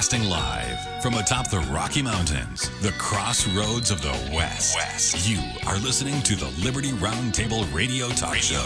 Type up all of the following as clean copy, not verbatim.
Broadcasting live from atop the Rocky Mountains, the crossroads of the West. You are listening to the Liberty Roundtable Radio Talk Show.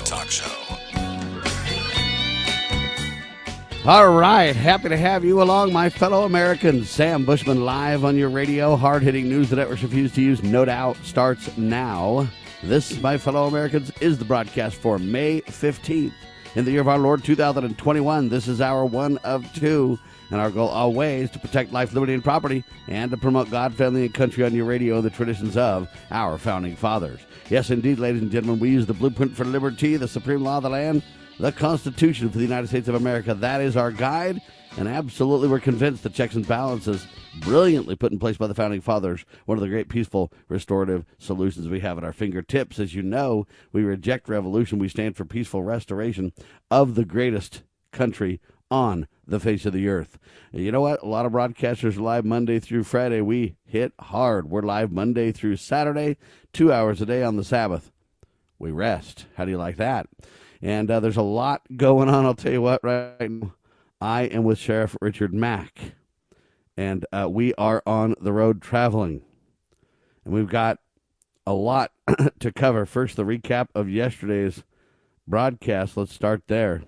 All right, happy to have you along, my fellow Americans. Sam Bushman live on your radio. Hard-hitting news the networks refuse to use, no doubt, starts now. This, my fellow Americans, is the broadcast for May 15th. In the year of our Lord 2021, this is our one of two, and our goal always to protect life, liberty, and property, and to promote God, family, and country on your radio, the traditions of our founding fathers. Yes, indeed, ladies and gentlemen, we use the blueprint for liberty, the supreme law of the land, the Constitution for the United States of America. That is our guide, and absolutely we're convinced the checks and balances brilliantly put in place by the Founding Fathers, one of the great peaceful restorative solutions we have at our fingertips. As you know, we reject revolution. We stand for peaceful restoration of the greatest country on the face of the earth. And you know what? A lot of broadcasters are live Monday through Friday. We hit hard. We're live Monday through Saturday, 2 hours a day on the Sabbath. We rest. How do you like that? And there's a lot going on. I'll tell you what, right now, I am with Sheriff Richard Mack, and we are on the road traveling. And we've got a lot to cover. First, the recap of yesterday's broadcast. Let's start there.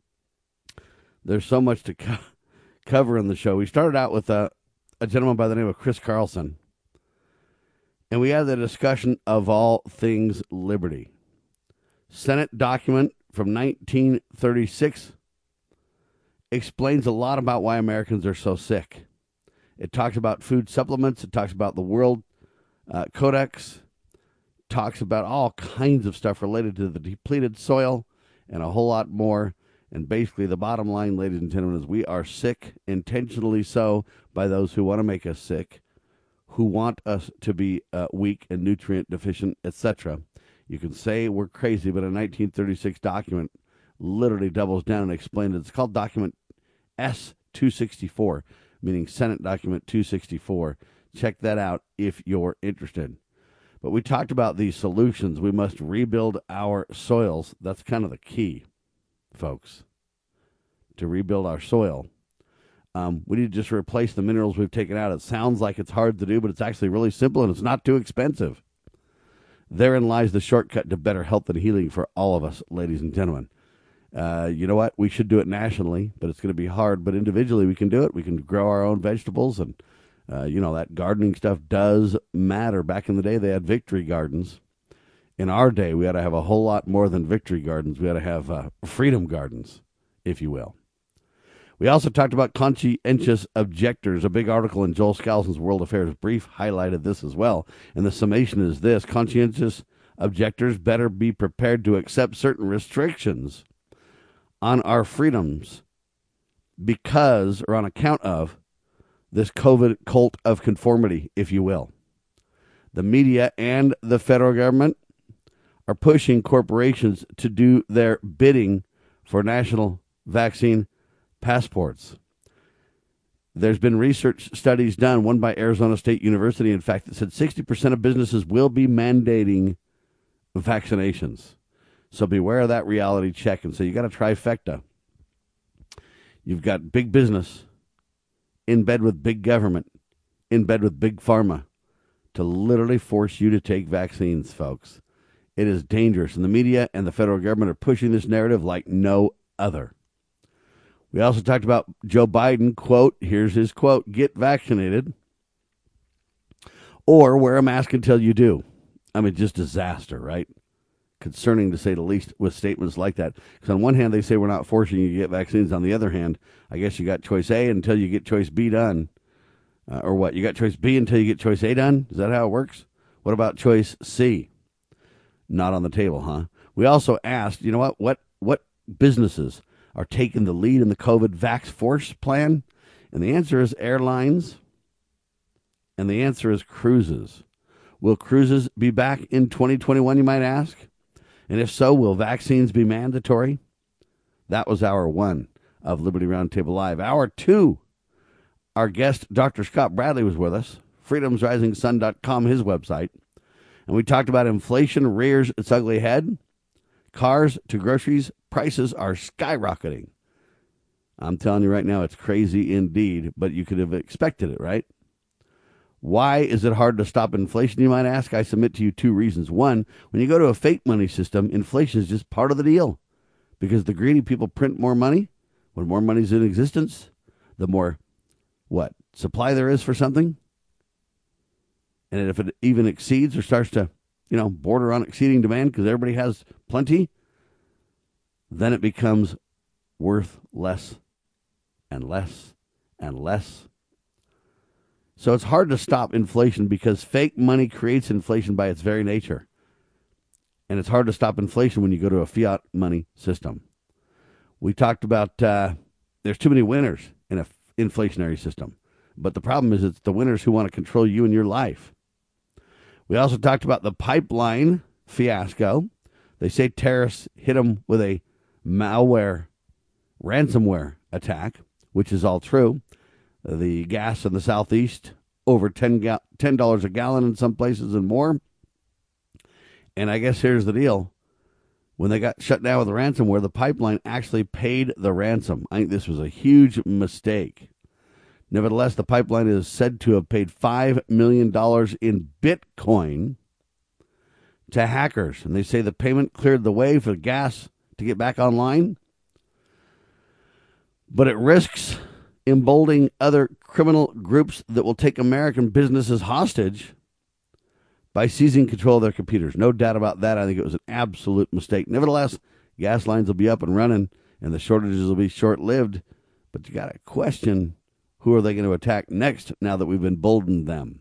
There's so much to cover in the show. We started out with a gentleman by the name of Chris Carlson, and we had the discussion of all things liberty. Senate document from 1936 explains a lot about why Americans are so sick. It talks about food supplements. It talks about the World Codex. Talks about all kinds of stuff related to the depleted soil and a whole lot more. And basically the bottom line, ladies and gentlemen, is we are sick, intentionally so, by those who want to make us sick, who want us to be weak and nutrient deficient, etc. You can say we're crazy, but a 1936 document literally doubles down and explains it. It's called document S-264, meaning Senate document 264. Check that out if you're interested. But we talked about these solutions. We must rebuild our soils. That's kind of the key, folks, to rebuild our soil. We need to just replace the minerals we've taken out. It sounds like it's hard to do, but it's actually really simple, and it's not too expensive. Therein lies the shortcut to better health and healing for all of us, ladies and gentlemen. You know what? We should do it nationally, but it's going to be hard. But individually, we can do it. We can grow our own vegetables, and, that gardening stuff does matter. Back in the day, they had victory gardens. In our day, we ought to have a whole lot more than victory gardens. We ought to have freedom gardens, if you will. We also talked about conscientious objectors. A big article in Joel Skousen's World Affairs Brief highlighted this as well. And the summation is this: conscientious objectors better be prepared to accept certain restrictions on our freedoms because, or on account of, this COVID cult of conformity, if you will. The media and the federal government are pushing corporations to do their bidding for national vaccine passports. There's been research studies done, one by Arizona State University, in fact, that said 60% of businesses will be mandating vaccinations. So beware of that reality check. And so you got a trifecta. You've got big business in bed with big government, in bed with big pharma, to literally force you to take vaccines, folks. It is dangerous. And the media and the federal government are pushing this narrative like no other. We also talked about Joe Biden, quote, here's his quote, "Get vaccinated or wear a mask until you do." I mean, just disaster, right? Concerning, to say the least, with statements like that. Because on one hand, they say we're not forcing you to get vaccines. On the other hand, I guess you got choice A until you get choice B done. Or what? You got choice B until you get choice A done? Is that how it works? What about choice C? Not on the table, huh? We also asked, you know what businesses are taking the lead in the COVID Vax Force plan? And the answer is airlines, and the answer is cruises. Will cruises be back in 2021, you might ask? And if so, will vaccines be mandatory? That was hour one of Liberty Roundtable Live. Hour two, our guest, Dr. Scott Bradley, was with us. freedomsrisingsun.com, his website. And we talked about inflation rears its ugly head. Cars to groceries, prices are skyrocketing. I'm telling you right now, it's crazy indeed, but you could have expected it, right? Why is it hard to stop inflation, you might ask? I submit to you two reasons. One, when you go to a fake money system, inflation is just part of the deal because the greedy people print more money. When more money is in existence, the more, supply there is for something. And if it even exceeds or starts to, border on exceeding demand because everybody has plenty, then it becomes worth less and less and less. So it's hard to stop inflation because fake money creates inflation by its very nature. And it's hard to stop inflation when you go to a fiat money system. We talked about there's too many winners in an inflationary system. But the problem is it's the winners who want to control you and your life. We also talked about the pipeline fiasco. They say terrorists hit them with a malware ransomware attack, which is all true. The gas in the Southeast, over $10 a gallon in some places and more. And I guess here's the deal. When they got shut down with the ransomware, the pipeline actually paid the ransom. I think this was a huge mistake. Nevertheless, the pipeline is said to have paid $5 million in Bitcoin to hackers. And they say the payment cleared the way for the gas to get back online. But it risks emboldening other criminal groups that will take American businesses hostage by seizing control of their computers. No doubt about that. I think it was an absolute mistake. Nevertheless, gas lines will be up and running, and the shortages will be short-lived. But you got to question, who are they going to attack next now that we've emboldened them?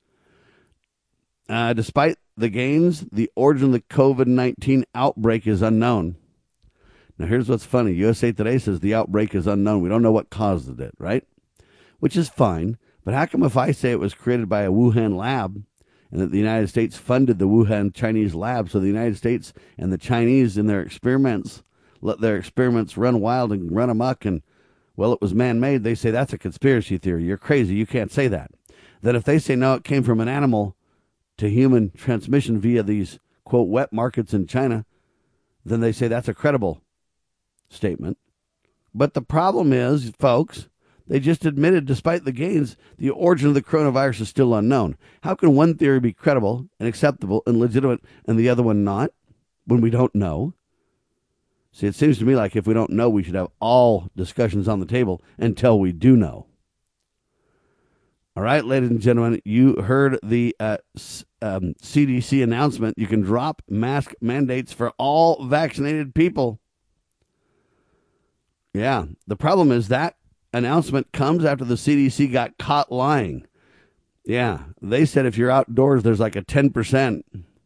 Despite the gains, the origin of the COVID-19 outbreak is unknown. Now, here's what's funny. USA Today says the outbreak is unknown. We don't know what caused it, right? Which is fine. But how come if I say it was created by a Wuhan lab and that the United States funded the Wuhan Chinese lab, so the United States and the Chinese in their experiments let their experiments run wild and run amok and, it was man-made, they say that's a conspiracy theory. You're crazy. You can't say that. That if they say, no, it came from an animal to human transmission via these, quote, wet markets in China, then they say that's a credible statement. But the problem is, folks, they just admitted, despite the gains, the origin of the coronavirus is still unknown. How can one theory be credible and acceptable and legitimate and the other one not when we don't know? See, it seems to me like if we don't know, we should have all discussions on the table until we do know. All right, ladies and gentlemen, you heard the CDC announcement. You can drop mask mandates for all vaccinated people. Yeah, the problem is that announcement comes after the CDC got caught lying. Yeah, they said if you're outdoors, there's like a 10%.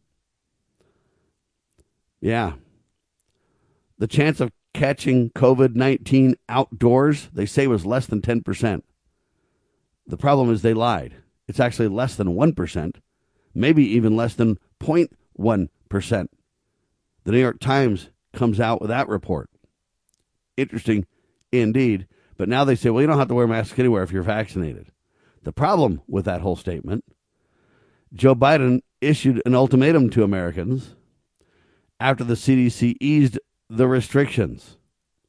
Yeah. The chance of catching COVID-19 outdoors, they say, was less than 10%. The problem is they lied. It's actually less than 1%, maybe even less than 0.1%. The New York Times comes out with that report. Interesting indeed. But now they say, you don't have to wear masks anywhere if you're vaccinated. The problem with that whole statement, Joe Biden issued an ultimatum to Americans after the CDC eased the restrictions.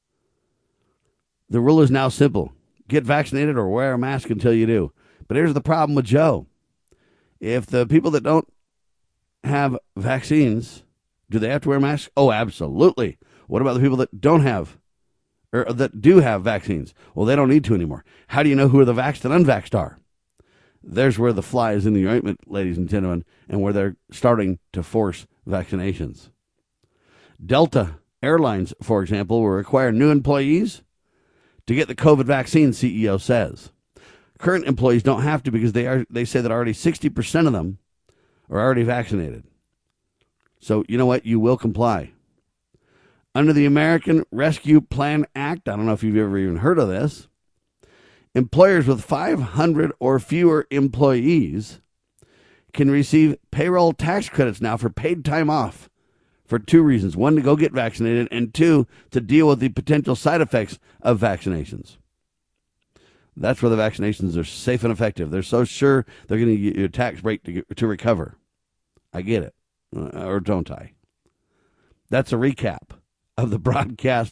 The rule is now simple. Get vaccinated or wear a mask until you do. But here's the problem with Joe. If the people that don't have vaccines, do they have to wear masks? Oh, absolutely. What about the people that don't have or that do have vaccines? Well, they don't need to anymore. How do you know who the vaxxed and unvaxxed are? There's where the fly is in the ointment, ladies and gentlemen, and where they're starting to force vaccinations. Delta Airlines, for example, will require new employees to get the COVID vaccine, CEO says. Current employees don't have to because they say that already 60% of them are already vaccinated. So, you know what? You will comply. Under the American Rescue Plan Act, I don't know if you've ever even heard of this, employers with 500 or fewer employees can receive payroll tax credits now for paid time off for two reasons. One, to go get vaccinated, and two, to deal with the potential side effects of vaccinations. That's where the vaccinations are safe and effective. They're so sure they're going to get you a tax break to recover. I get it. Or don't I? That's a recap of the broadcast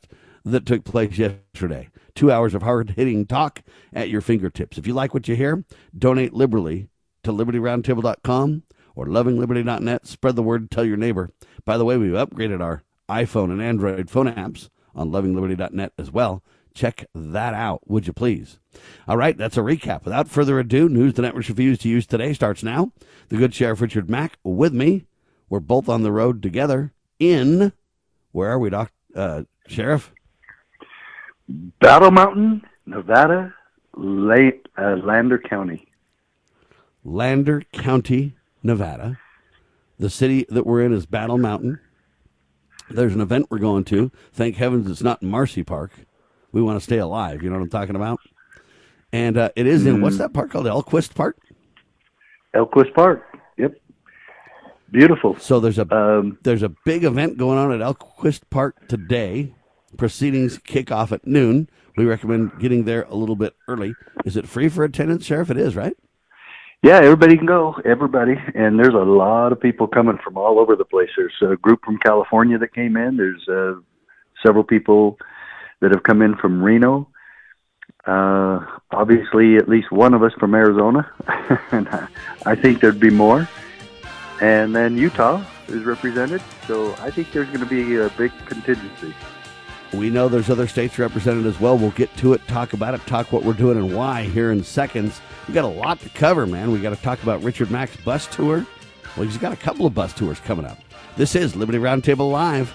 that took place yesterday. 2 hours of hard-hitting talk at your fingertips. If you like what you hear, donate liberally to LibertyRoundtable.com or LovingLiberty.net. Spread the word, tell your neighbor. By the way, we've upgraded our iPhone and Android phone apps on LovingLiberty.net as well. Check that out, would you please? All right, that's a recap. Without further ado, news the networks refuse to use today starts now. The good Sheriff Richard Mack with me. We're both on the road together in, where are we, Sheriff? Battle Mountain, Nevada, Lander County. Lander County, Nevada. The city that we're in is Battle Mountain. There's an event we're going to. Thank heavens it's not in Marcy Park. We want to stay alive. You know what I'm talking about? And it is in, what's that park called? Elquist Park? Elquist Park, yep. Beautiful. So there's a big event going on at Elquist Park today. Proceedings kick off at noon. We recommend getting there a little bit early. Is it free for attendance, Sheriff? It is, right? Yeah, everybody can go, everybody. And there's a lot of people coming from all over the place. There's a group from California that came in. There's several people that have come in from Reno. Obviously, at least one of us from Arizona. And I think there'd be more. And then Utah is represented. So I think there's going to be a big contingency. We know there's other states represented as well. We'll get to it, talk about it, talk what we're doing and why here in seconds. We've got a lot to cover, man. We got to talk about Richard Mack's bus tour. Well, he's got a couple of bus tours coming up. This is Liberty Roundtable Live.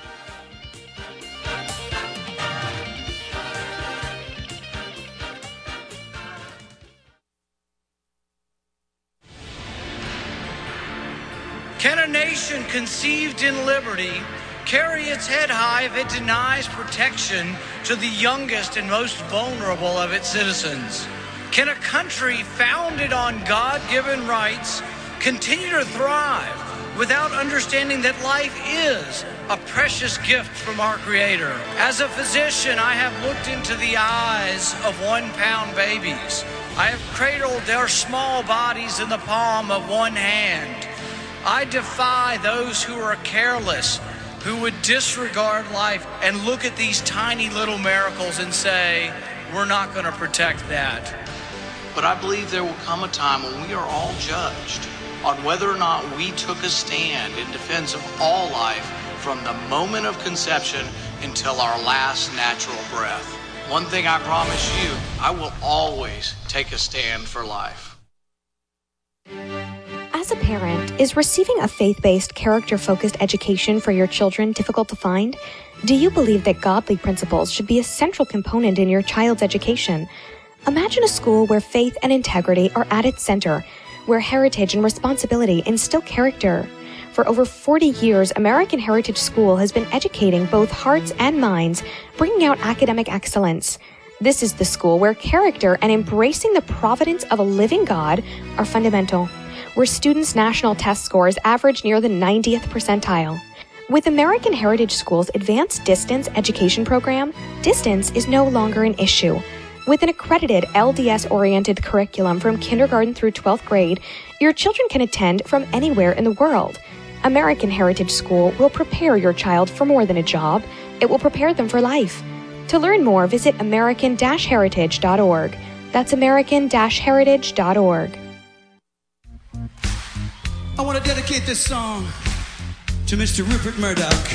Can a nation conceived in liberty carry its head high if it denies protection to the youngest and most vulnerable of its citizens? Can a country founded on God-given rights continue to thrive without understanding that life is a precious gift from our Creator? As a physician, I have looked into the eyes of 1-pound babies. I have cradled their small bodies in the palm of one hand. I defy those who are careless, who would disregard life and look at these tiny little miracles and say, we're not going to protect that. But I believe there will come a time when we are all judged on whether or not we took a stand in defense of all life from the moment of conception until our last natural breath. One thing I promise you, I will always take a stand for life. As a parent, is receiving a faith-based, character-focused education for your children difficult to find? Do you believe that godly principles should be a central component in your child's education? Imagine a school where faith and integrity are at its center, where heritage and responsibility instill character. For over 40 years, American Heritage School has been educating both hearts and minds, bringing out academic excellence. This is the school where character and embracing the providence of a living God are fundamental, where students' national test scores average near the 90th percentile. With American Heritage School's Advanced Distance Education Program, distance is no longer an issue. With an accredited LDS-oriented curriculum from kindergarten through 12th grade, your children can attend from anywhere in the world. American Heritage School will prepare your child for more than a job. It will prepare them for life. To learn more, visit american-heritage.org. That's american-heritage.org. I want to dedicate this song to Mr. Rupert Murdoch.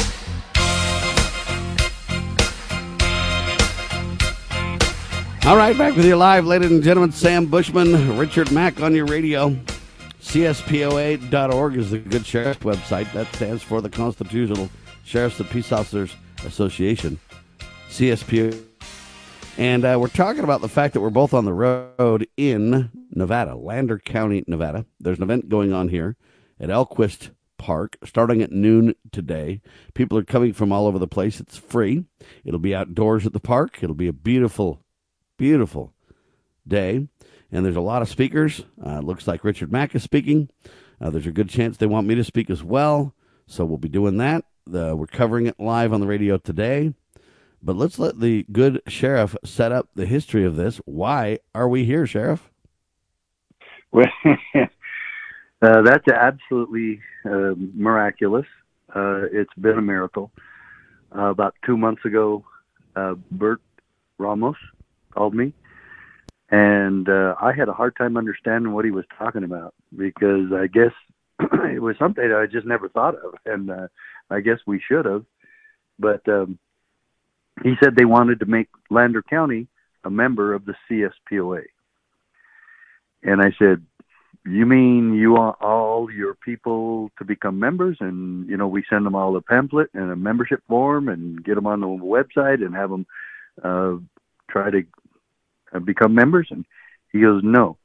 All right, back with you live, ladies and gentlemen. Sam Bushman, Richard Mack on your radio. CSPOA.org is the Good Sheriff website. That stands for the Constitutional Sheriffs and Peace Officers Association. CSPOA. And we're talking about the fact that we're both on the road in Nevada, Lander County, Nevada. There's an event going on here at Elquist Park starting at noon today. People are coming from all over the place. It's free. It'll be outdoors at the park. It'll be a beautiful, beautiful day. And there's a lot of speakers. It looks like Richard Mack is speaking. There's a good chance they want me to speak as well. So we'll be doing that. We're covering it live on the radio today. But let's let the good sheriff set up the history of this. Why are we here, Sheriff? Well, that's absolutely miraculous. It's been a miracle. About 2 months ago, Bert Ramos, called me, and I had a hard time understanding what he was talking about, because I guess it was something that I just never thought of, and I guess we should have. But he said they wanted to make Lander County a member of the CSPOA. And I said, you mean you want all your people to become members? And, we send them all a pamphlet and a membership form and get them on the website and have them try to become members? And he goes, no.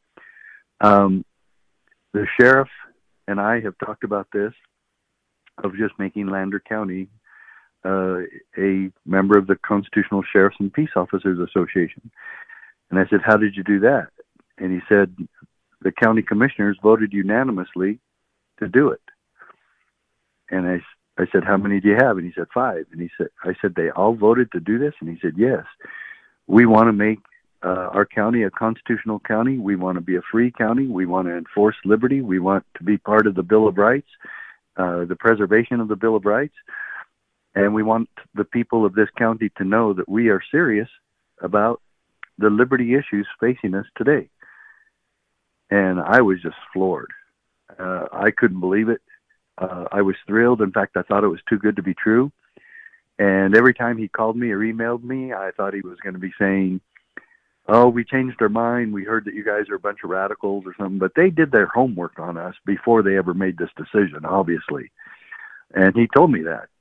The sheriff and I have talked about this, of just making Lander County a member of the Constitutional Sheriffs and Peace Officers Association. And I said, how did you do that? And he said, the county commissioners voted unanimously to do it. And I said, how many do you have? And he said, 5. And I said, they all voted to do this? And he said, yes. We want to make our county a constitutional county. We want to be a free county. We want to enforce liberty. We want to be part of the Bill of Rights, the preservation of the Bill of Rights. And we want the people of this county to know that we are serious about the liberty issues facing us today. And I was just floored. I couldn't believe it. I was thrilled. In fact, I thought it was too good to be true. And every time he called me or emailed me, I thought he was going to be saying, oh, we changed our mind. We heard that you guys are a bunch of radicals or something. But they did their homework on us before they ever made this decision, obviously. And he told me that.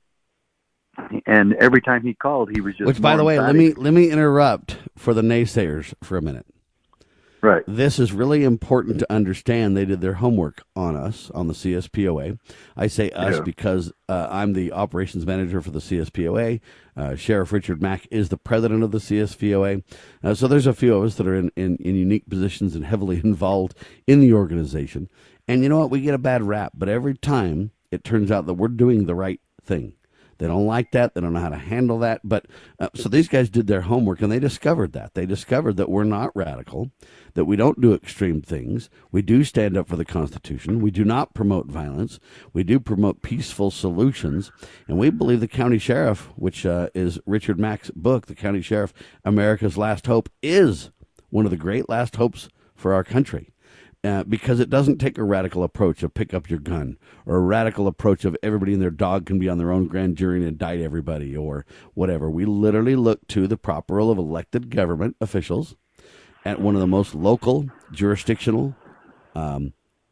And every time he called, he was just... Which, by the way, let me interrupt for the naysayers for a minute. Right. This is really important to understand. They did their homework on us, on the CSPOA. I say us because I'm the operations manager for the CSPOA. Sheriff Richard Mack is the president of the CSPOA. So there's a few of us that are in unique positions and heavily involved in the organization. And you know what? We get a bad rap, but every time it turns out that we're doing the right thing. They don't like that. They don't know how to handle that. But so these guys did their homework, and they discovered that. They discovered that we're not radical, that we don't do extreme things. We do stand up for the Constitution. We do not promote violence. We do promote peaceful solutions. And we believe the county sheriff, which is Richard Mack's book, The County Sheriff, America's Last Hope, is one of the great last hopes for our country. Because it doesn't take a radical approach of pick up your gun, or a radical approach of everybody and their dog can be on their own grand jury and indict everybody, or whatever. We literally look to the proper role of elected government officials at one of the most local jurisdictional, what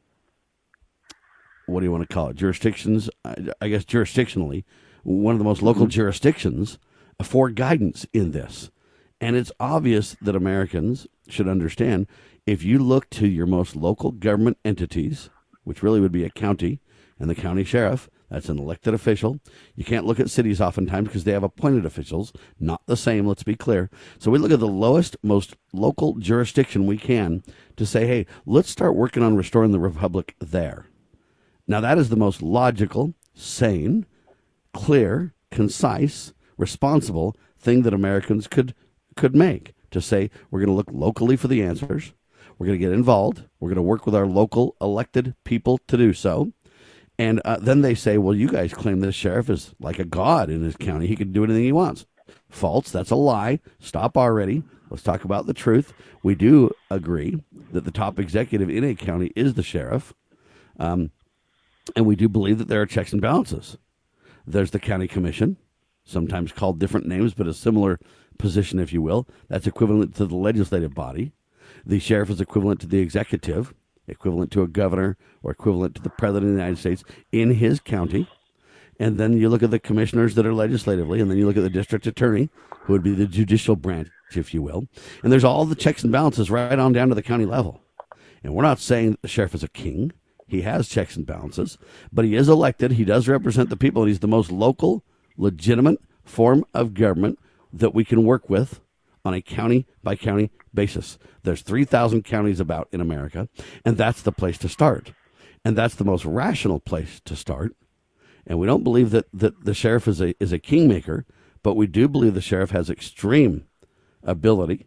do you want to call it? Jurisdictions, I guess jurisdictionally, one of the most local jurisdictions for guidance in this. And it's obvious that Americans should understand, if you look to your most local government entities, which really would be a county and the county sheriff, that's an elected official. You can't look at cities oftentimes because they have appointed officials, not the same, let's be clear. So we look at the lowest, most local jurisdiction we can to say, hey, let's start working on restoring the republic there. Now that is the most logical, sane, clear, concise, responsible thing that Americans could make, to say we're going to look locally for the answers. We're going to get involved. We're going to work with our local elected people to do so. And then they say, well, you guys claim this sheriff is like a god in his county. He can do anything he wants. False. That's a lie. Stop already. Let's talk about the truth. We do agree that the top executive in a county is the sheriff. And we do believe that there are checks and balances. There's the county commission, sometimes called different names, but a similar position, if you will. That's equivalent to the legislative body. The sheriff is equivalent to the executive, equivalent to a governor, or equivalent to the president of the United States in his county. And then you look at the commissioners that are legislatively, and then you look at the district attorney, who would be the judicial branch, if you will. And there's all the checks and balances right on down to the county level. And we're not saying that the sheriff is a king. He has checks and balances, but he is elected. He does represent the people, and he's the most local, legitimate form of government that we can work with on a county-by-county basis. There's 3,000 counties about in America, and that's the place to start. And that's the most rational place to start. And we don't believe that the sheriff is a kingmaker, but we do believe the sheriff has extreme ability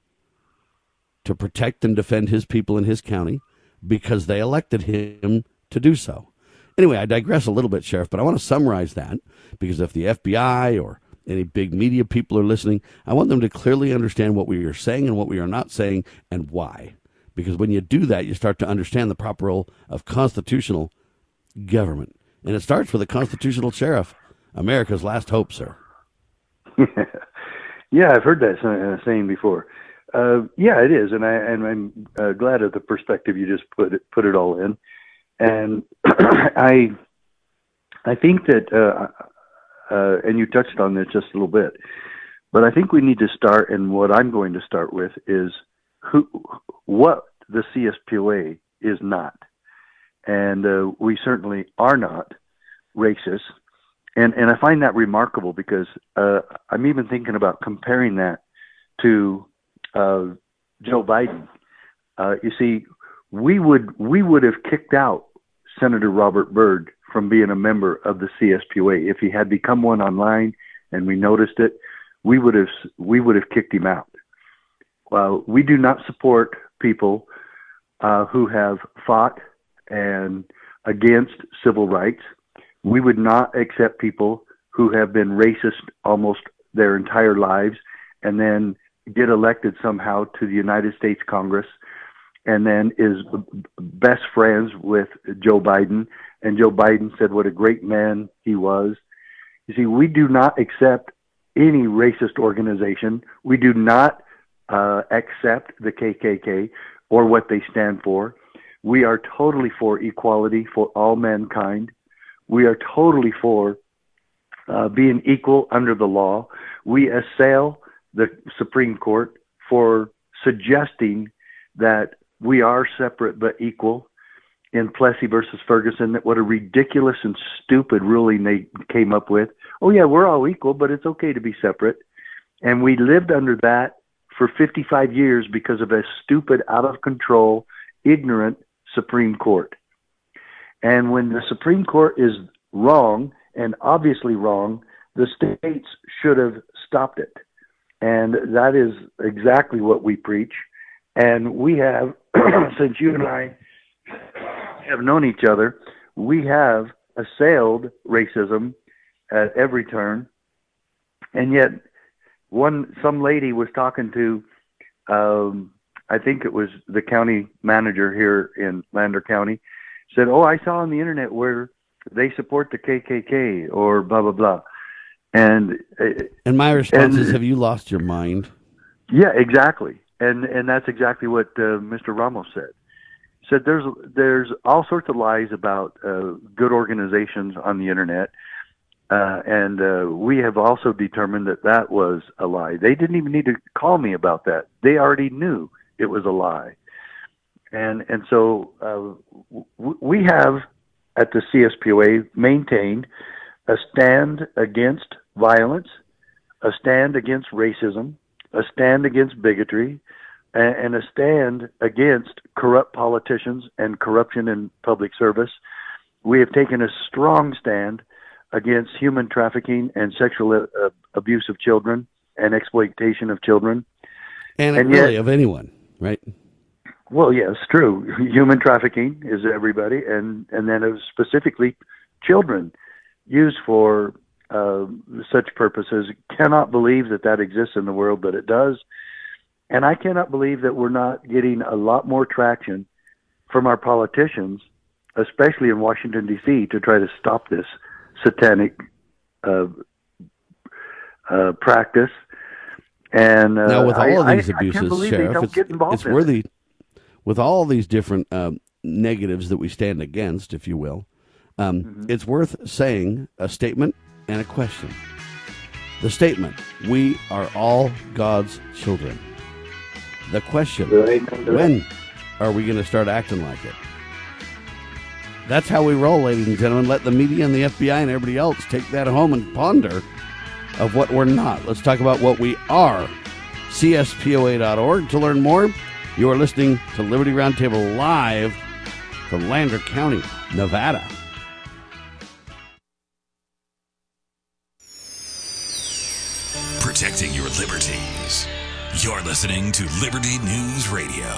to protect and defend his people in his county because they elected him to do so. Anyway, I digress a little bit, Sheriff, but I want to summarize that, because if the FBI or any big media people are listening, I want them to clearly understand what we are saying and what we are not saying and why. Because when you do that, you start to understand the proper role of constitutional government. And it starts with a constitutional sheriff, America's last hope, sir. Yeah, I've heard that saying before. Yeah, it is, and I'm glad of the perspective you just put it all in. And I think that, and you touched on this just a little bit, but I think we need to start, and what I'm going to start with is what the CSPOA is not. And we certainly are not racist. And I find that remarkable because I'm even thinking about comparing that to Joe Biden. You see, we would have kicked out Senator Robert Byrd from being a member of the CSPOA if he had become one online and we noticed it. We would have kicked him out. We do not support people who have fought and against civil rights. We would not accept people who have been racist almost their entire lives and then get elected somehow to the United States Congress and then is best friends with Joe Biden. And Joe Biden said what a great man he was. You see, we do not accept any racist organization. We do not accept the KKK or what they stand for. We are totally for equality for all mankind. We are totally for being equal under the law. We assail the Supreme Court for suggesting that we are separate but equal in Plessy versus Ferguson. That what a ridiculous and stupid ruling they came up with. Oh yeah, we're all equal, but it's okay to be separate. And we lived under that for 55 years because of a stupid, out of control, ignorant Supreme Court. And when the Supreme Court is wrong, and obviously wrong, the states should have stopped it. And that is exactly what we preach. And we have, since you and I have known each other, we have assailed racism at every turn. And yet, some lady was talking to, I think it was the county manager here in Lander County, said, "Oh, I saw on the internet where they support the KKK or blah blah blah," and my response is, "Have you lost your mind?" Yeah, exactly, and that's exactly what Mr. Ramos said. He said there's all sorts of lies about good organizations on the internet, and we have also determined that was a lie. They didn't even need to call me about that; they already knew it was a lie. And so we have at the CSPOA maintained a stand against violence, a stand against racism, a stand against bigotry, and a stand against corrupt politicians and corruption in public service. We have taken a strong stand against human trafficking and sexual abuse of children and exploitation of children. And really of anyone, right? Well, yes, true. Human trafficking is everybody, and then it was specifically children used for such purposes. Cannot believe that exists in the world, but it does. And I cannot believe that we're not getting a lot more traction from our politicians, especially in Washington, D.C., to try to stop this satanic practice. And now, with all of these abuses, Sheriff, it's worthy. With all these different negatives that we stand against, if you will, it's worth saying a statement and a question. The statement: we are all God's children. The question: when are we going to start acting like it? That's how we roll, ladies and gentlemen. Let the media and the FBI and everybody else take that home and ponder of what we're not. Let's talk about what we are. CSPOA.org to learn more. You are listening to Liberty Roundtable live from Lander County, Nevada. Protecting your liberties. You're listening to Liberty News Radio.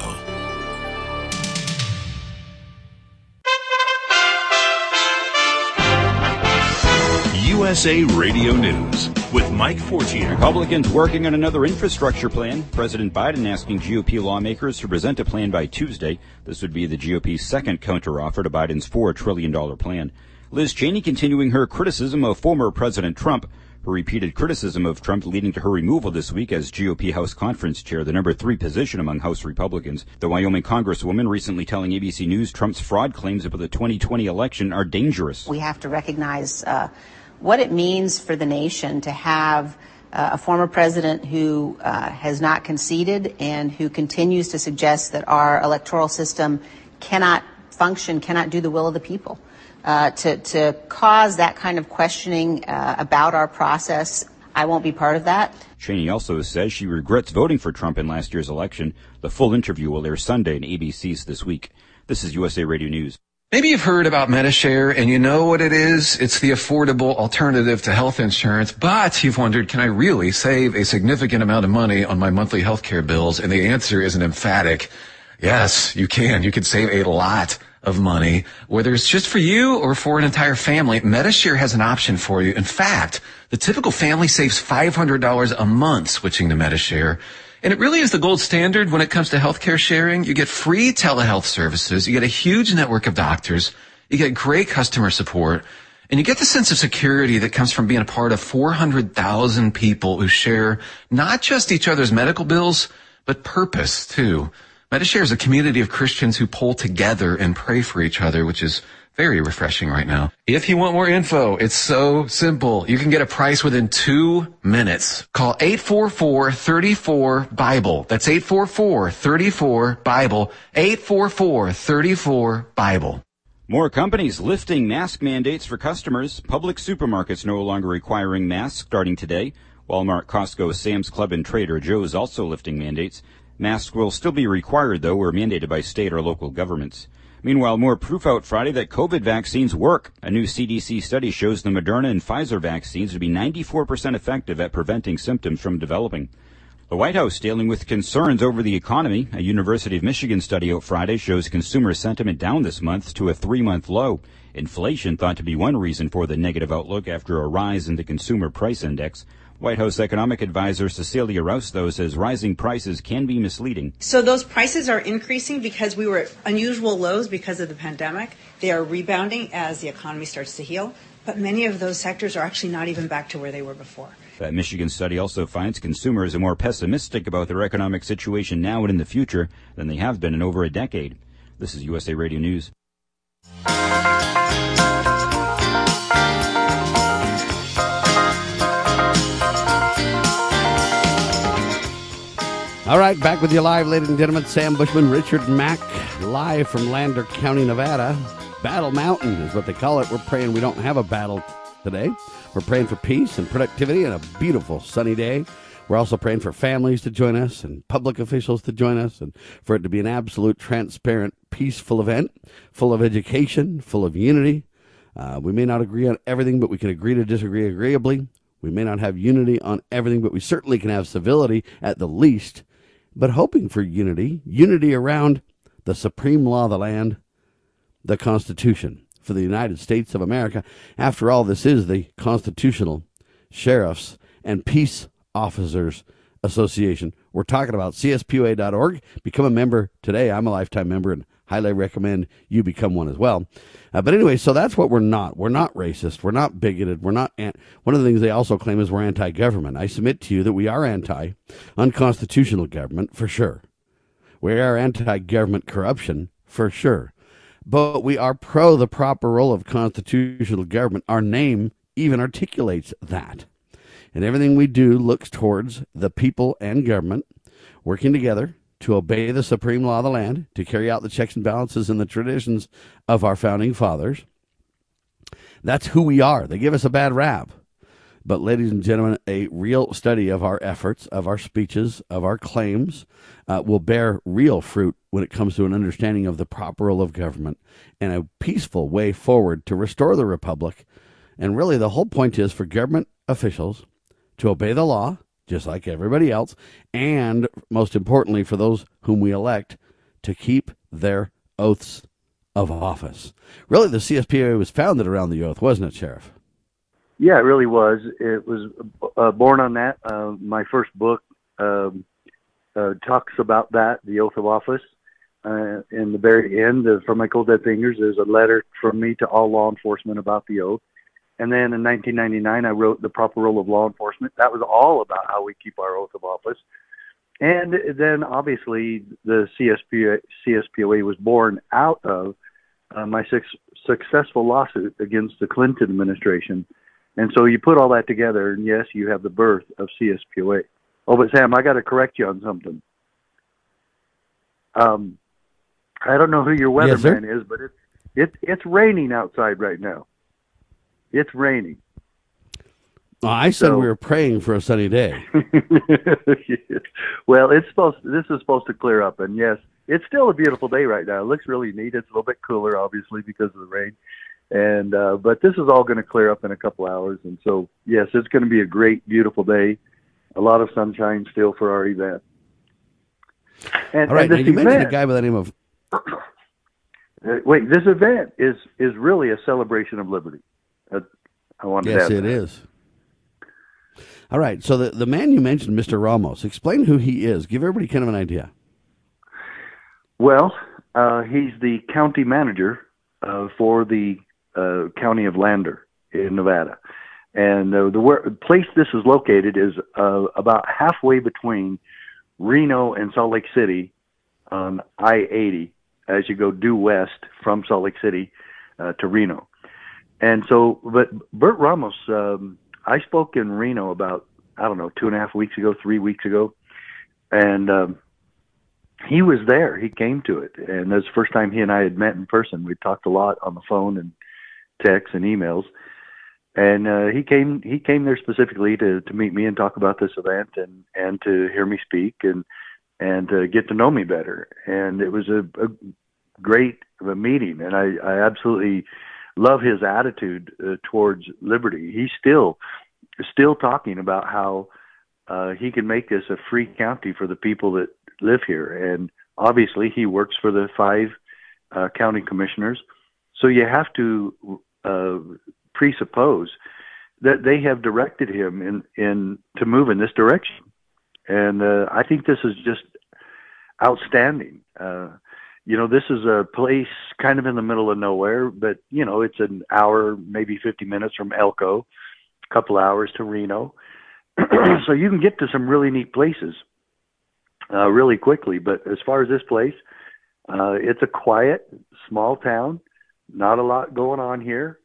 USA Radio News. with Mike Fortier. Republicans working on another infrastructure plan. President Biden asking GOP lawmakers to present a plan by Tuesday. This would be the GOP's second counteroffer to Biden's $4 trillion plan. Liz Cheney continuing her criticism of former President Trump. Her repeated criticism of Trump leading to her removal this week as GOP House Conference Chair, the number 3 position among House Republicans. The Wyoming Congresswoman recently telling ABC News Trump's fraud claims about the 2020 election are dangerous. We have to recognize what it means for the nation to have a former president who has not conceded and who continues to suggest that our electoral system cannot function, cannot do the will of the people. To cause that kind of questioning about our process, I won't be part of that. Cheney also says she regrets voting for Trump in last year's election. The full interview will air Sunday on ABC's This Week. This is USA Radio News. Maybe you've heard about Medi-Share and you know what it is. It's the affordable alternative to health insurance, but you've wondered, can I really save a significant amount of money on my monthly health care bills? And the answer is an emphatic yes, you can. You can save a lot of money, whether it's just for you or for an entire family. Medi-Share has an option for you. In fact, the typical family saves $500 a month switching to Medi-Share. And it really is the gold standard when it comes to healthcare sharing. You get free telehealth services. You get a huge network of doctors. You get great customer support. And you get the sense of security that comes from being a part of 400,000 people who share not just each other's medical bills, but purpose too. Medi-Share is a community of Christians who pull together and pray for each other, which is very refreshing right now. If you want more info, it's so simple. You can get a price within 2 minutes. Call 844-34-BIBLE. That's 844-34-BIBLE. 844-34-BIBLE. More companies lifting mask mandates for customers. Public supermarkets no longer requiring masks starting today. Walmart, Costco, Sam's Club, and Trader Joe's also lifting mandates. Masks will still be required, though, or mandated by state or local governments. Meanwhile, more proof out Friday that COVID vaccines work. A new CDC study shows the Moderna and Pfizer vaccines to be 94% effective at preventing symptoms from developing. The White House dealing with concerns over the economy. A University of Michigan study out Friday shows consumer sentiment down this month to a 3-month low. Inflation thought to be one reason for the negative outlook after a rise in the Consumer Price Index. White House economic advisor Cecilia Rouse, though, says rising prices can be misleading. So those prices are increasing because we were at unusual lows because of the pandemic. They are rebounding as the economy starts to heal, but many of those sectors are actually not even back to where they were before. That Michigan study also finds consumers are more pessimistic about their economic situation now and in the future than they have been in over a decade. This is USA Radio News. All right, back with you live, ladies and gentlemen. Sam Bushman, Richard Mack, live from Lander County, Nevada. Battle Mountain is what they call it. We're praying we don't have a battle today. We're praying for peace and productivity and a beautiful sunny day. We're also praying for families to join us and public officials to join us and for it to be an absolute, transparent, peaceful event, full of education, full of unity. We may not agree on everything, but we can agree to disagree agreeably. We may not have unity on everything, but we certainly can have civility at the least. But hoping for unity around the supreme law of the land, the Constitution for the United States of America. After all, this is the Constitutional Sheriffs and Peace Officers Association. We're talking about CSPOA.org. Become a member today. I'm a lifetime member and highly recommend you become one as well. But anyway, so that's what we're not. We're not racist. We're not bigoted. We're not. One of the things they also claim is we're anti-government. I submit to you that we are anti-unconstitutional government for sure. We are anti-government corruption for sure. But we are pro the proper role of constitutional government. Our name even articulates that. And everything we do looks towards the people and government working together to obey the supreme law of the land, to carry out the checks and balances and the traditions of our founding fathers. That's who we are. They give us a bad rap. But, ladies and gentlemen, a real study of our efforts, of our speeches, of our claims will bear real fruit when it comes to an understanding of the proper role of government and a peaceful way forward to restore the republic. And really the whole point is for government officials to obey the law, just like everybody else, and most importantly for those whom we elect to keep their oaths of office. Really, the CSPOA was founded around the oath, wasn't it, Sheriff? Yeah, it really was. It was born on that. My first book talks about that, the oath of office. In the very end, From My Cold Dead Fingers, there's a letter from me to all law enforcement about the oath. And then in 1999, I wrote The Proper Role of Law Enforcement. That was all about how we keep our oath of office. And then, obviously, the CSPOA was born out of my successful lawsuit against the Clinton administration. And so you put all that together, and yes, you have the birth of CSPOA. Oh, but Sam, I got to correct you on something. I don't know who your weatherman is, but it's raining outside right now. It's raining. Well, I said we were praying for a sunny day. Well, this is supposed to clear up, and yes, it's still a beautiful day right now. It looks really neat. It's a little bit cooler, obviously, because of the rain. And but this is all going to clear up in a couple hours, and so yes, it's going to be a great, beautiful day. A lot of sunshine still for our event. And, all right, and now you mentioned a guy by the name of. Wait, this event is really a celebration of liberty. I wanted to add that. Yes, it is. All right, so the man you mentioned, Mr. Ramos, explain who he is. Give everybody kind of an idea. Well, he's the county manager for the county of Lander in Nevada. And the place this is located is about halfway between Reno and Salt Lake City on I-80 as you go due west from Salt Lake City to Reno. And so, but Bert Ramos, I spoke in Reno about, 2.5 weeks ago, 3 weeks ago, and he was there. He came to it, and that's the first time he and I had met in person. We talked a lot on the phone and texts and emails, and he came there specifically to meet me and talk about this event and to hear me speak and get to know me better. And it was a great meeting, and I absolutely love his attitude towards liberty. He's still talking about how he can make this a free county for the people that live here. And obviously he works for the 5 county commissioners. So you have to presuppose that they have directed him to move in this direction. And I think this is just outstanding. This is a place kind of in the middle of nowhere, but, it's an hour, maybe 50 minutes from Elko, a couple hours to Reno. So you can get to some really neat places really quickly. But as far as this place, it's a quiet, small town, not a lot going on here,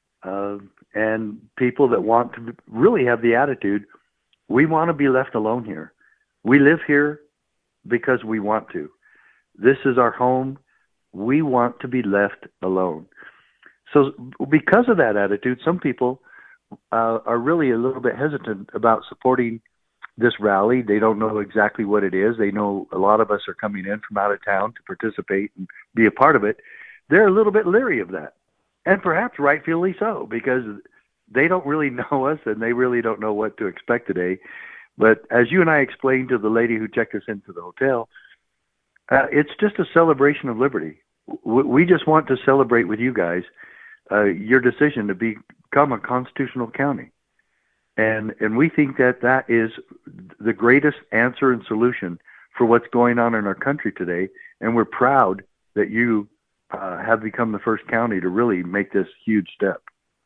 and people that want to really have the attitude, we want to be left alone here. We live here because we want to. This is our home. We want to be left alone. So because of that attitude, some people are really a little bit hesitant about supporting this rally. They don't know exactly what it is. They know a lot of us are coming in from out of town to participate and be a part of it. They're a little bit leery of that, and perhaps rightfully so, because they don't really know us and they really don't know what to expect today. But as you and I explained to the lady who checked us into the hotel, it's just a celebration of liberty. We just want to celebrate with you guys your decision to become a constitutional county. And we think that is the greatest answer and solution for what's going on in our country today. And we're proud that you have become the first county to really make this huge step.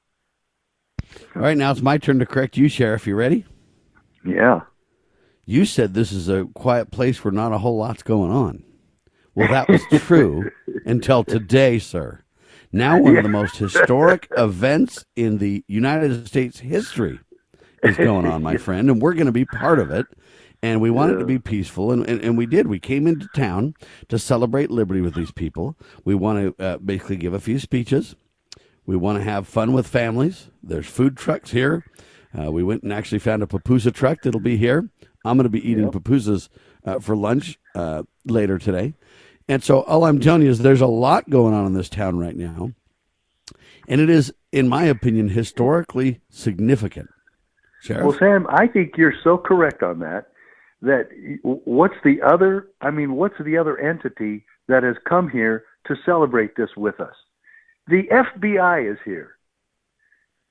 All right, now it's my turn to correct you, Sheriff. You ready? Yeah. You said this is a quiet place where not a whole lot's going on. Well, that was true until today, sir. Now one of the most historic events in the United States history is going on, my friend, and we're going to be part of it. And we want it to be peaceful, and we did. We came into town to celebrate liberty with these people. We want to basically give a few speeches. We want to have fun with families. There's food trucks here. We went and actually found a pupusa truck that'll be here. I'm going to be eating pupusas for lunch later today. And so all I'm telling you is there's a lot going on in this town right now. And it is, in my opinion, historically significant. Sheriff? Well, Sam, I think you're so correct on that what's the other entity that has come here to celebrate this with us? The FBI is here.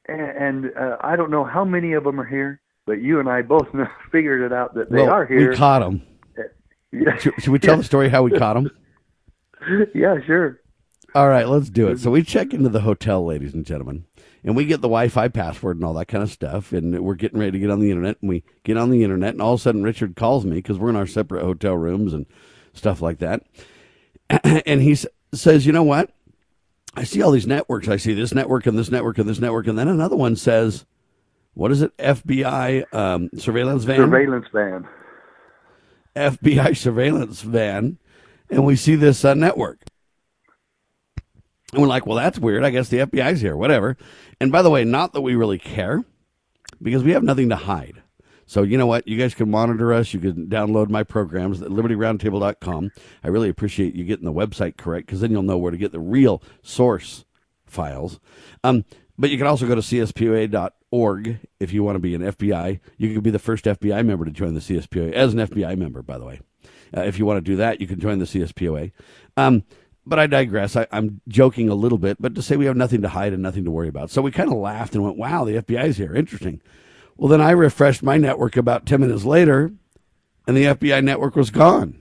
and I don't know how many of them are here, but you and I both figured it out that they are here. We caught them. Yeah. Should we tell the story how we caught them? Yeah, sure. All right, let's do it. So we check into the hotel, ladies and gentlemen, and we get the Wi-Fi password and all that kind of stuff, and we're getting ready to get on the internet, and we get on the internet, and all of a sudden Richard calls me because we're in our separate hotel rooms and stuff like that, and he says, you know what? I see all these networks. I see this network and this network and this network, and then another one says, what is it? FBI surveillance van? Surveillance van. FBI surveillance van, and we see this network. And we're like, well, that's weird. I guess the FBI's here, whatever. And by the way, not that we really care, because we have nothing to hide. So you know what? You guys can monitor us. You can download my programs at libertyroundtable.com. I really appreciate you getting the website correct, because then you'll know where to get the real source files. But you can also go to CSPOA.org if you want to be an FBI. You can be the first FBI member to join the CSPOA, as an FBI member, by the way. If you want to do that, you can join the CSPOA. But I digress. I'm joking a little bit, but to say we have nothing to hide and nothing to worry about. So we kind of laughed and went, wow, the FBI's here. Interesting. Well, then I refreshed my network about 10 minutes later, and the FBI network was gone.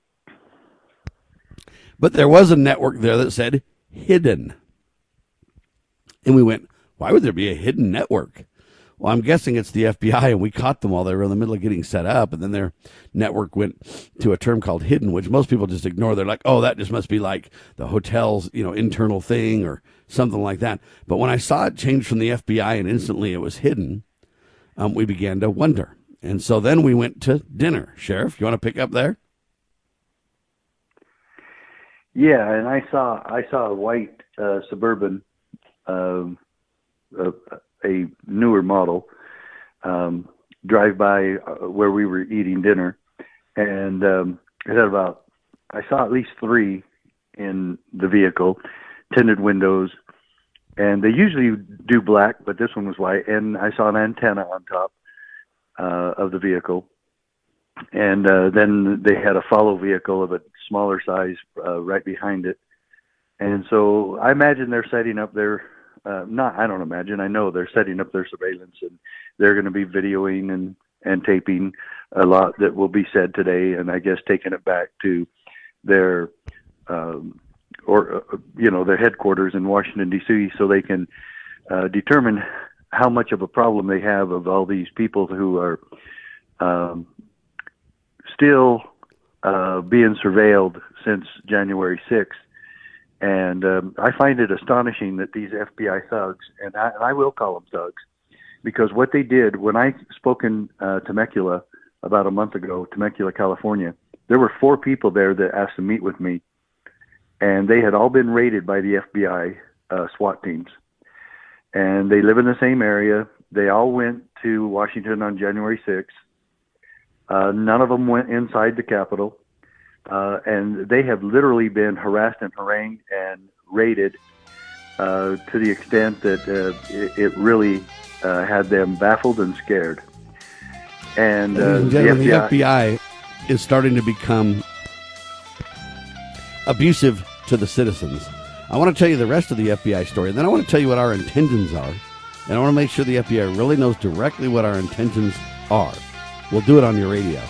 But there was a network there that said hidden. And we went, why would there be a hidden network? Well, I'm guessing it's the FBI, and we caught them while they were in the middle of getting set up, and then their network went to a term called hidden, which most people just ignore. They're like, oh, that just must be like the hotel's, internal thing or something like that. But when I saw it change from the FBI and instantly it was hidden, we began to wonder. And so then we went to dinner. Sheriff, you want to pick up there? Yeah, and I saw a white Suburban, a newer model, drive by where we were eating dinner, and it had I saw at least 3 in the vehicle, tinted windows, and they usually do black, but this one was white, and I saw an antenna on top of the vehicle, and then they had a follow vehicle of a smaller size right behind it, and so I imagine they're setting up their I don't imagine. I know they're setting up their surveillance, and they're going to be videoing and taping a lot that will be said today, and I guess taking it back to their their headquarters in Washington, D.C., so they can determine how much of a problem they have of all these people who are still being surveilled since January 6th. And I find it astonishing that these FBI thugs, and I will call them thugs, because what they did, when I spoke in Temecula about a month ago, Temecula, California, there were 4 people there that asked to meet with me, and they had all been raided by the FBI SWAT teams. And they live in the same area. They all went to Washington on January 6th. None of them went inside the Capitol. And they have literally been harassed and harangued and raided to the extent that it really had them baffled and scared. And the FBI is starting to become abusive to the citizens. I want to tell you the rest of the FBI story, and then I want to tell you what our intentions are. And I want to make sure the FBI really knows directly what our intentions are. We'll do it on your radio.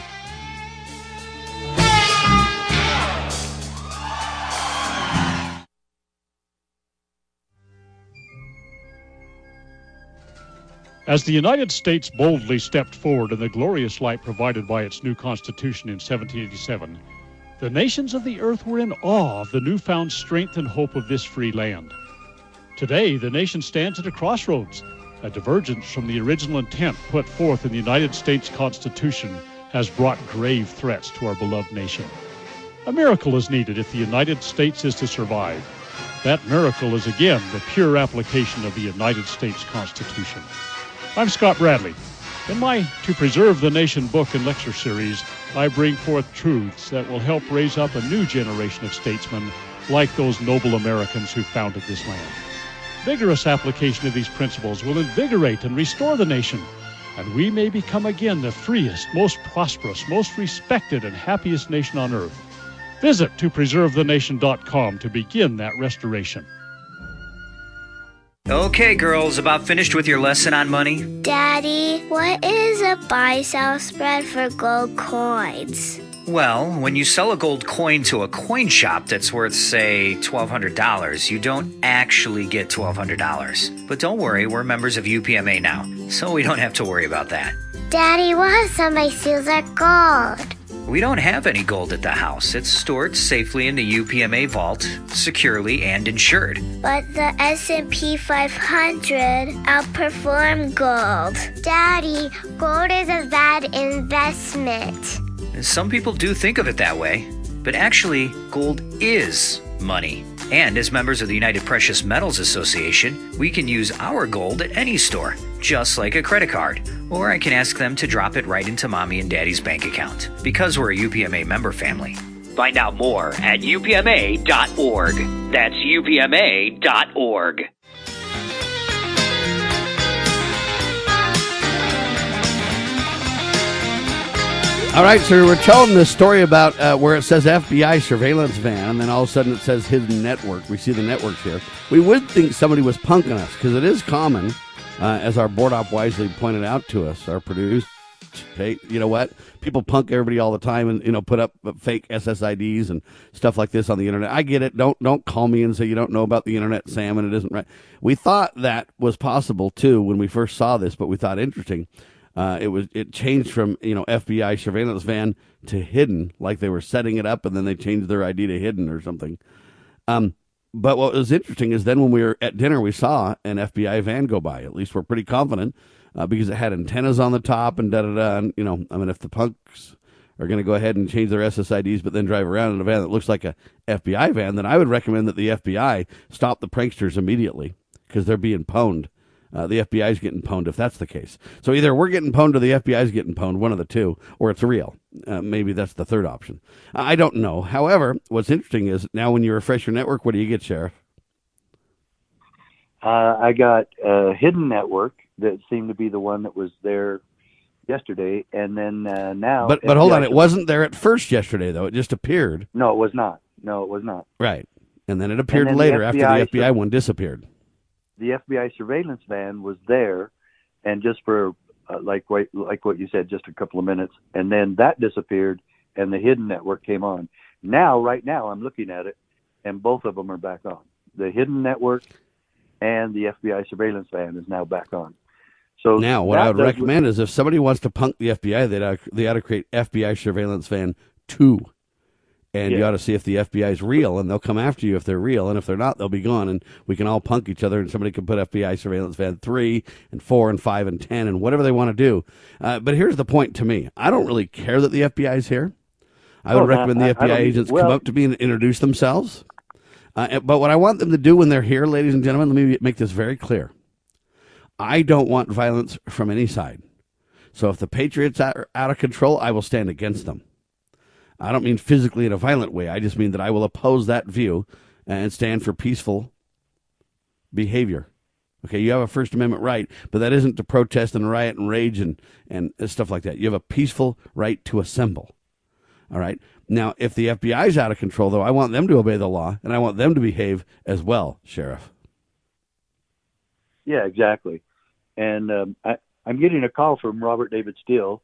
As the United States boldly stepped forward in the glorious light provided by its new Constitution in 1787, the nations of the earth were in awe of the newfound strength and hope of this free land. Today, the nation stands at a crossroads. A divergence from the original intent put forth in the United States Constitution has brought grave threats to our beloved nation. A miracle is needed if the United States is to survive. That miracle is again the pure application of the United States Constitution. I'm Scott Bradley. In my To Preserve the Nation book and lecture series, I bring forth truths that will help raise up a new generation of statesmen like those noble Americans who founded this land. Vigorous application of these principles will invigorate and restore the nation, and we may become again the freest, most prosperous, most respected, and happiest nation on earth. Visit topreservethenation.com to begin that restoration. Okay, girls, about finished with your lesson on money? Daddy, what is a buy-sell spread for gold coins? Well, when you sell a gold coin to a coin shop that's worth, say, $1,200, you don't actually get $1,200. But don't worry, we're members of UPMA now, so we don't have to worry about that. Daddy, what if somebody steals our gold? We don't have any gold at the house. It's stored safely in the UPMA vault, securely and insured. But the S&P 500 outperformed gold. Daddy, gold is a bad investment. Some people do think of it that way, but actually, gold is money. And as members of the United Precious Metals Association, we can use our gold at any store, just like a credit card. Or I can ask them to drop it right into Mommy and Daddy's bank account, because we're a UPMA member family. Find out more at upma.org. That's upma.org. All right, so we're telling this story about where it says FBI surveillance van, and then all of a sudden it says hidden network. We see the networks here. We would think somebody was punking us, because it is common, as our board op wisely pointed out to us, our producer. Hey, you know what? People punk everybody all the time and, put up fake SSIDs and stuff like this on the internet. I get it. Don't call me and say you don't know about the internet, Sam, and it isn't right. We thought that was possible, too, when we first saw this, but we thought interesting. It changed from, FBI surveillance van to hidden, like they were setting it up and then they changed their ID to hidden or something. But what was interesting is then when we were at dinner, we saw an FBI van go by. At least we're pretty confident because it had antennas on the top and da-da-da. And, if the punks are going to go ahead and change their SSIDs but then drive around in a van that looks like a FBI van, then I would recommend that the FBI stop the pranksters immediately because they're being pwned. The FBI is getting pwned if that's the case. So either we're getting pwned or the FBI is getting pwned, one of the two, or it's real. Maybe that's the third option. I don't know. However, what's interesting is now when you refresh your network, what do you get, Sheriff? I got a hidden network that seemed to be the one that was there yesterday, and then now... But hold on, it wasn't there at first yesterday, though. It just appeared. No, it was not. Right. And then it appeared later after the FBI one disappeared. The FBI surveillance van was there, and just for like what you said, just a couple of minutes, and then that disappeared, and the hidden network came on. Right now, I'm looking at it, and both of them are back on. The hidden network and the FBI surveillance van is now back on. So now, what I would recommend is if somebody wants to punk the FBI, they ought to create FBI surveillance van 2. And you ought to see if the FBI is real, and they'll come after you if they're real, and if they're not, they'll be gone, and we can all punk each other, and somebody can put FBI surveillance van 3 and 4 and 5 and 10 and whatever they want to do. But here's the point to me. I don't really care that the FBI is here. I would recommend the FBI agents come up to me and introduce themselves. But what I want them to do when they're here, ladies and gentlemen, let me make this very clear. I don't want violence from any side. So if the Patriots are out of control, I will stand against them. I don't mean physically in a violent way. I just mean that I will oppose that view and stand for peaceful behavior. Okay, you have a First Amendment right, but that isn't to protest and riot and rage and stuff like that. You have a peaceful right to assemble. All right? Now, if the FBI is out of control, though, I want them to obey the law, and I want them to behave as well, Sheriff. Yeah, exactly. And I'm getting a call from Robert David Steele.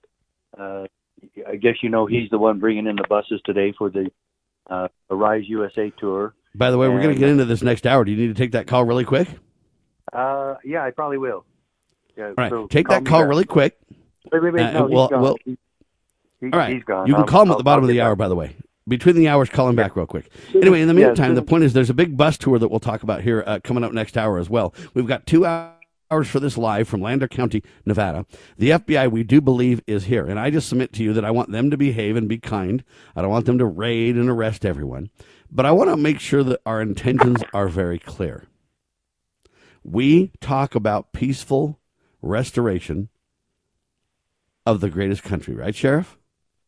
I guess he's the one bringing in the buses today for the Arise USA tour. By the way, we're going to get into this next hour. Do you need to take that call really quick? Yeah, I probably will. Yeah, all right, so take that call really quick. Wait, no, he's gone. All right, he's gone. You can call him at the bottom of the hour, by the way. Between the hours, call him back real quick. Anyway, in the meantime, the point is there's a big bus tour that we'll talk about here coming up next hour as well. We've got 2 hours for this live from Lander County, Nevada. The FBI, we do believe, is here. And I just submit to you that I want them to behave and be kind. I don't want them to raid and arrest everyone. But I want to make sure that our intentions are very clear. We talk about peaceful restoration of the greatest country, right, Sheriff?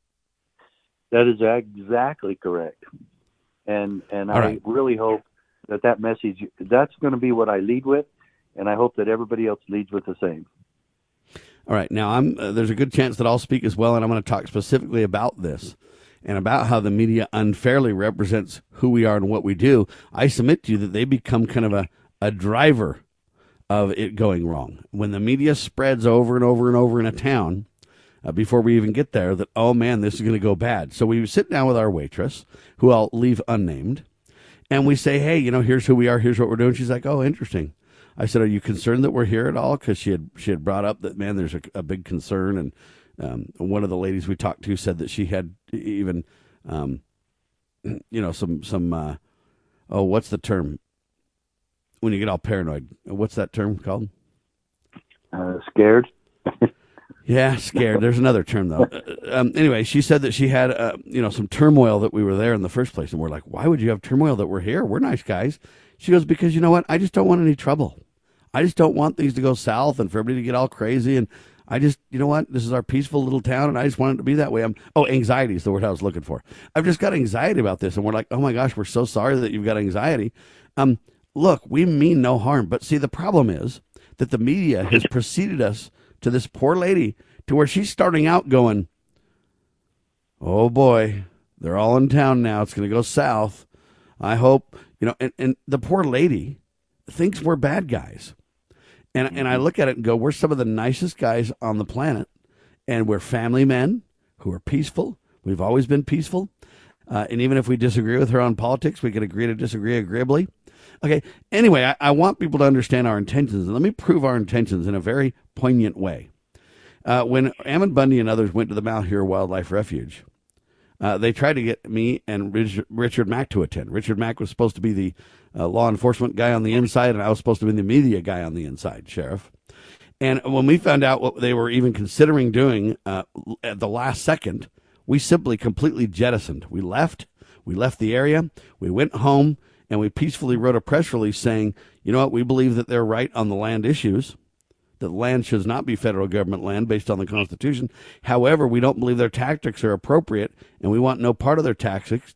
That is exactly correct. And I really hope that message, that's going to be what I lead with. And I hope that everybody else leads with the same. All right. Now, there's a good chance that I'll speak as well, and I'm going to talk specifically about this and about how the media unfairly represents who we are and what we do. I submit to you that they become kind of a driver of it going wrong. When the media spreads over and over and over in a town, before we even get there, that, oh man, this is going to go bad. So we sit down with our waitress, who I'll leave unnamed, and we say, hey, here's who we are, here's what we're doing. She's like, oh, interesting. I said, are you concerned that we're here at all? Because she had brought up that, man, there's a big concern. And one of the ladies we talked to said that she had even, what's the term? When you get all paranoid, what's that term called? Scared. Yeah, scared. There's another term, though. Anyway, she said that she had, some turmoil that we were there in the first place. And we're like, why would you have turmoil that we're here? We're nice guys. She goes, because you know what? I just don't want any trouble. I just don't want things to go south and for everybody to get all crazy. And I just, you know what? This is our peaceful little town, and I just want it to be that way. Anxiety is the word I was looking for. I've just got anxiety about this. And we're like, oh, my gosh, we're so sorry that you've got anxiety. Look, we mean no harm. But see, the problem is that the media has preceded us to this poor lady to where she's starting out going, oh, boy, they're all in town now. It's going to go south. I hope, and the poor lady thinks we're bad guys. And I look at it and go, we're some of the nicest guys on the planet, and we're family men who are peaceful. We've always been peaceful. And even if we disagree with her on politics, we can agree to disagree agreeably. Okay, anyway, I want people to understand our intentions, and let me prove our intentions in a very poignant way. When Ammon Bundy and others went to the Mount Hero Wildlife Refuge, they tried to get me and Richard Mack to attend. Richard Mack was supposed to be the law enforcement guy on the inside, and I was supposed to be the media guy on the inside, Sheriff. And when we found out what they were even considering doing at the last second, we simply completely jettisoned. We left the area, we went home, and we peacefully wrote a press release saying, you know what, we believe that they're right on the land issues, that land should not be federal government land based on the Constitution. However, we don't believe their tactics are appropriate, and we want no part of their tactics.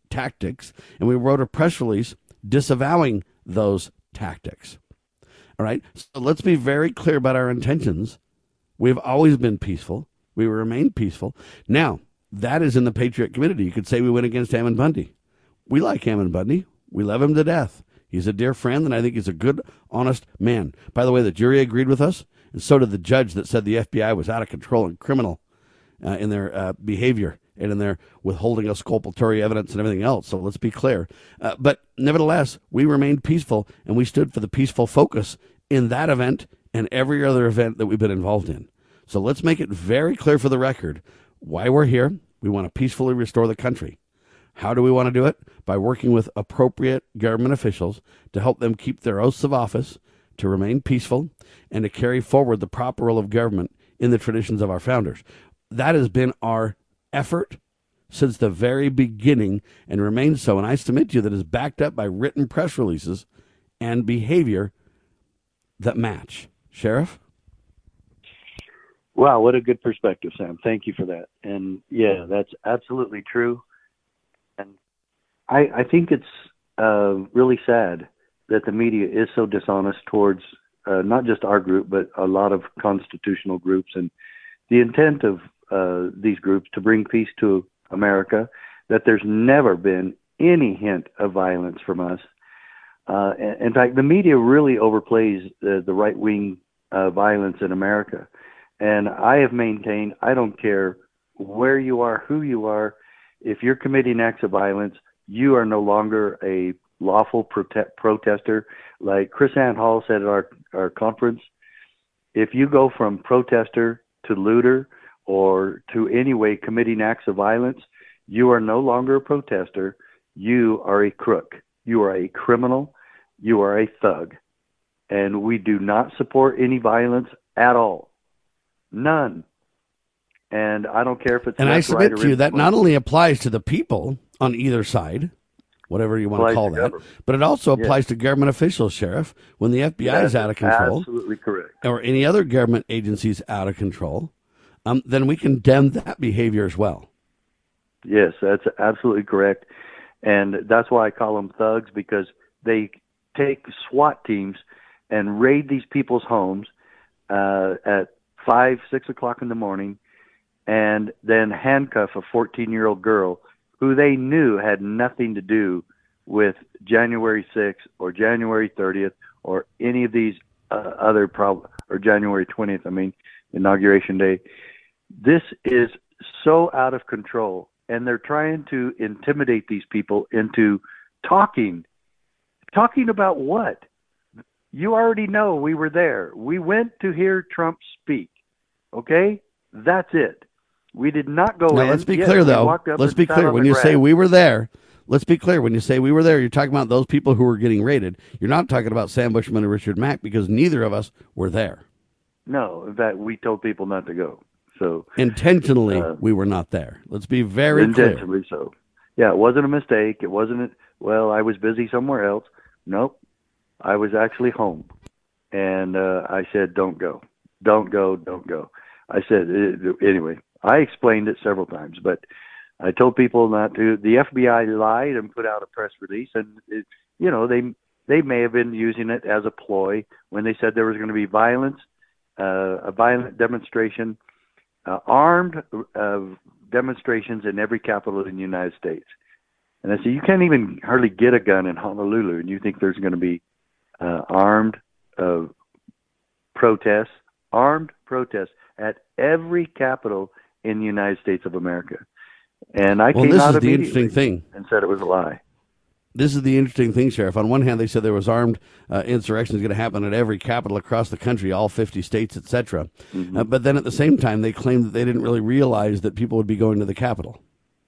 And we wrote a press release disavowing those tactics. All right? So let's be very clear about our intentions. We've always been peaceful. We remain peaceful. Now, that is in the Patriot community. You could say we went against Ammon Bundy. We like Ammon Bundy. We love him to death. He's a dear friend, and I think he's a good, honest man. By the way, the jury agreed with us, and so did the judge that said the FBI was out of control and criminal in their behavior and in their withholding of exculpatory evidence and everything else. So let's be clear. But nevertheless, we remained peaceful, and we stood for the peaceful focus in that event and every other event that we've been involved in. So let's make it very clear for the record why we're here. We want to peacefully restore the country. How do we want to do it? By working with appropriate government officials to help them keep their oaths of office, to remain peaceful, and to carry forward the proper role of government in the traditions of our founders. That has been our effort since the very beginning and remains so. And I submit to you that is backed up by written press releases and behavior that match. Sheriff? Wow, what a good perspective, Sam. Thank you for that. And yeah, that's absolutely true. And I think it's really sad that the media is so dishonest towards not just our group, but a lot of constitutional groups. And the intent of these groups to bring peace to America, that there's never been any hint of violence from us. In fact, the media really overplays the right-wing violence in America. And I have maintained, I don't care where you are, who you are, if you're committing acts of violence, you are no longer a lawful protester. Like Chris Ann Hall said at our conference, if you go from protester to looter or to any way committing acts of violence, you are no longer a protester. You are a crook. You are a criminal. You are a thug. And we do not support any violence at all. None. And I don't care if it's and I submit to you that not only applies to the people on either side, whatever you want to call that, but it also applies to government officials, Sheriff. When the FBI is out of control, absolutely correct, or any other government agencies out of control, then we condemn that behavior as well. Yes, that's absolutely correct. And that's why I call them thugs, because they take SWAT teams and raid these people's homes at 5, 6 o'clock in the morning, and then handcuff a 14-year-old girl who they knew had nothing to do with January 6th or January 30th or any of these other problem, or January 20th, I mean, Inauguration Day. This is so out of control, and they're trying to intimidate these people into talking about what? You already know we were there. We went to hear Trump speak. Okay? That's it. We did not go now, in. Let's be clear, though. Let's be clear. When you say we were there, let's be clear. When you say we were there, you're talking about those people who were getting raided. You're not talking about Sam Bushman and Richard Mack, because neither of us were there. No, in fact, we told people not to go. So intentionally, we were not there. Let's be very intentionally clear. So. Yeah, it wasn't a mistake. It wasn't, well, I was busy somewhere else. Nope. I was actually home. And I said, don't go. Don't go. Don't go. I said, anyway, I explained it several times, but I told people not to. The FBI lied and put out a press release, and they may have been using it as a ploy when they said there was going to be violence, a violent demonstration, armed demonstrations in every capital in the United States. And I said, you can't even hardly get a gun in Honolulu, and you think there's going to be armed protests at every capital in the United States of America. And I came out immediately and said it was a lie. This is the interesting thing, Sheriff. On one hand, they said there was armed insurrections going to happen at every capital across the country, all 50 states, etc. Mm-hmm. But then at the same time, they claimed that they didn't really realize that people would be going to the Capitol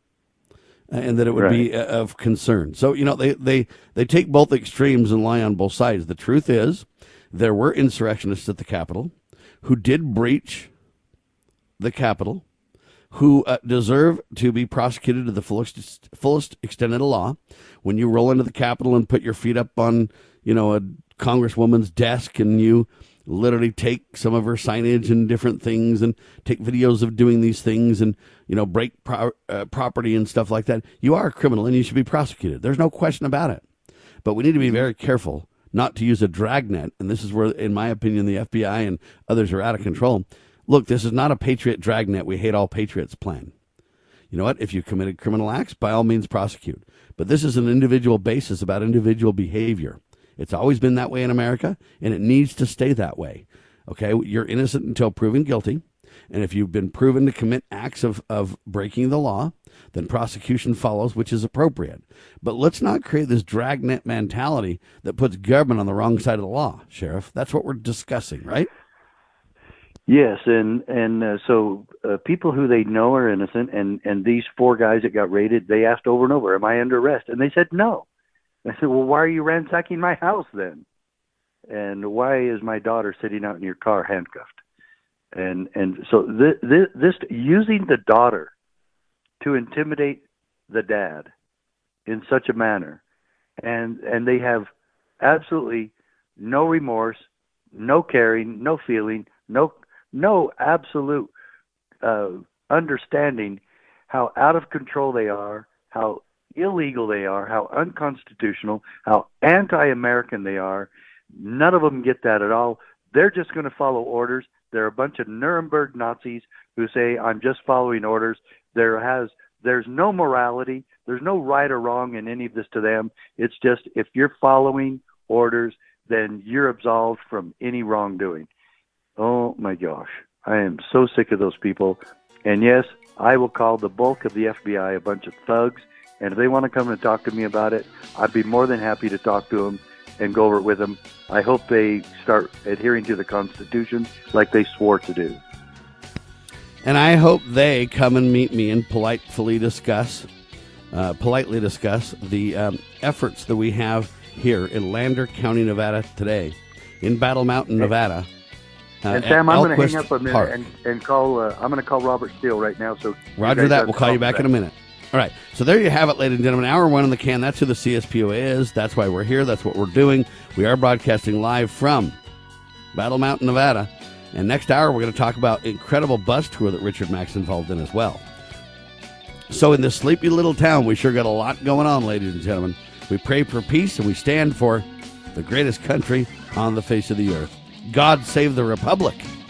and that it would be of concern. So, they take both extremes and lie on both sides. The truth is there were insurrectionists at the Capitol who did breach the Capitol, who deserve to be prosecuted to the fullest extent of the law. When you roll into the Capitol and put your feet up on, a congresswoman's desk and you literally take some of her signage and different things and take videos of doing these things and, break property and stuff like that, you are a criminal and you should be prosecuted. There's no question about it. But we need to be very careful not to use a dragnet. And this is where, in my opinion, the FBI and others are out of control. Look, this is not a patriot dragnet. We hate all patriots plan. You know what? If you committed criminal acts, by all means prosecute. But this is an individual basis about individual behavior. It's always been that way in America, and it needs to stay that way. Okay? You're innocent until proven guilty. And if you've been proven to commit acts of breaking the law, then prosecution follows, which is appropriate. But let's not create this dragnet mentality that puts government on the wrong side of the law, Sheriff. That's what we're discussing, right? Yes, and so people who they know are innocent, and these 4 guys that got raided, they asked over and over, am I under arrest? And they said no. I said, well, why are you ransacking my house then? And why is my daughter sitting out in your car handcuffed? And so this using the daughter to intimidate the dad in such a manner, and they have absolutely no remorse, no caring, no feeling, no absolute understanding how out of control they are, how illegal they are, how unconstitutional, how anti-American they are. None of them get that at all. They're just going to follow orders. They're a bunch of Nuremberg Nazis who say, I'm just following orders. There's no morality. There's no right or wrong in any of this to them. It's just, if you're following orders, then you're absolved from any wrongdoing. Oh my gosh. I am so sick of those people. And yes, I will call the bulk of the FBI a bunch of thugs. And if they want to come and talk to me about it, I'd be more than happy to talk to them and go over it with them. I hope they start adhering to the Constitution like they swore to do. And I hope they come and meet me and politely discuss the efforts that we have here in Lander County, Nevada today, in Battle Mountain, Nevada. And Sam, I'm going to hang up a minute and call. I'm going to call Robert Steele right now. So Roger that. We'll call you back in a minute. All right. So there you have it, ladies and gentlemen. Hour 1 in the can. That's who the CSPOA is. That's why we're here. That's what we're doing. We are broadcasting live from Battle Mountain, Nevada. And next hour, we're going to talk about incredible bus tour that Richard Mack's involved in as well. So in this sleepy little town, we sure got a lot going on, ladies and gentlemen. We pray for peace, and we stand for the greatest country on the face of the earth. God save the Republic.